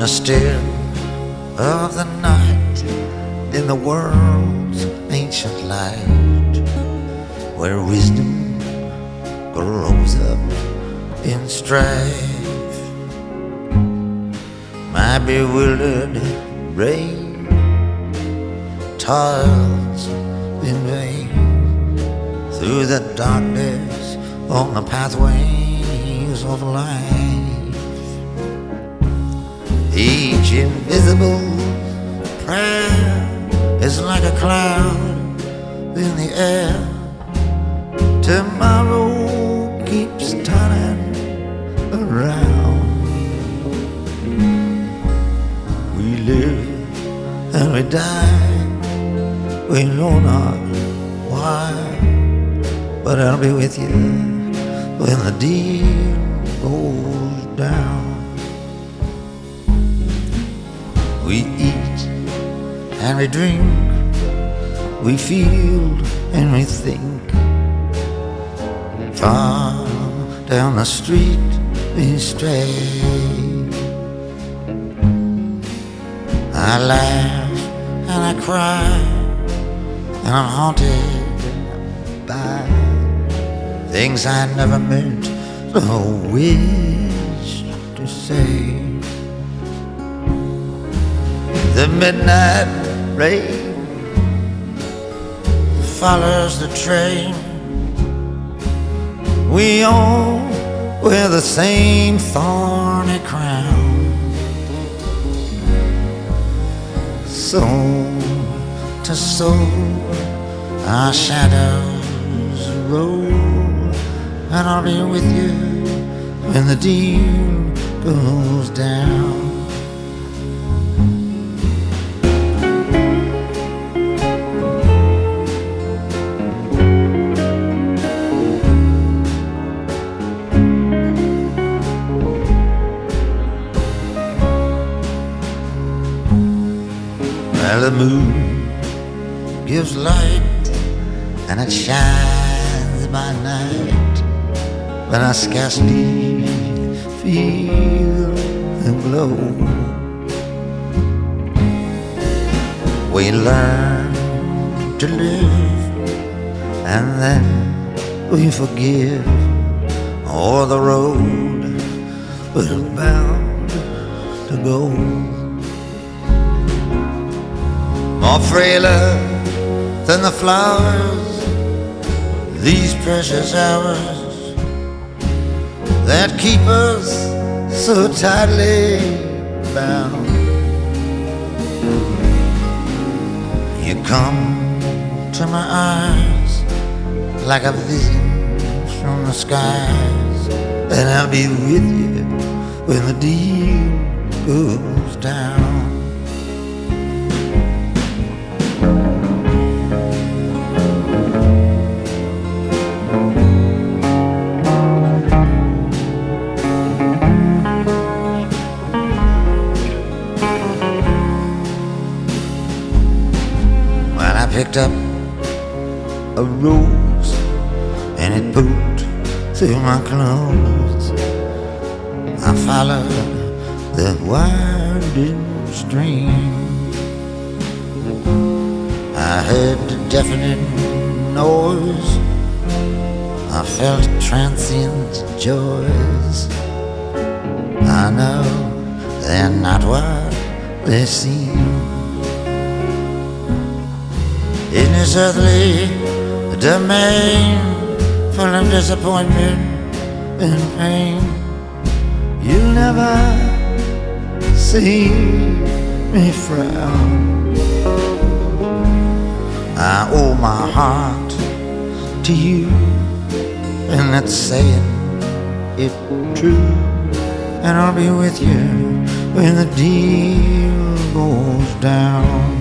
the still of the night, in the world's ancient light, where wisdom grows up in strife. My bewildered brain toils in vain through the darkness on the pathways of life. Each invisible prayer is like a cloud in the air. Tomorrow keeps turning around. We live and we die, we know not why, but I'll be with you when the deal goes down. We eat and we drink, we feel and we think. Far down the street we stray. I laugh and I cry, and I'm haunted by things I never meant or wished to say. The midnight rain follows the train. We all wear the same thorny crown. Soul to soul, our shadows roll, and I'll be with you when the deal goes down. Well, the moon gives light and it shines by night, but I scarcely feel the glow. We learn to live and then we forgive, or the road we're bound to go. More frailer than the flowers, these precious hours that keep us so tightly bound. You come to my eyes like a vision from the skies, and I'll be with you when the deal goes down. I picked up a rose and it pooped through my clothes. I followed the winding stream. I heard the deafening noise, I felt transient joys. I know they're not what they seem. In this earthly domain full of disappointment and pain, you'll never see me frown. I owe my heart to you, and that's saying it true, and I'll be with you when the deal goes down.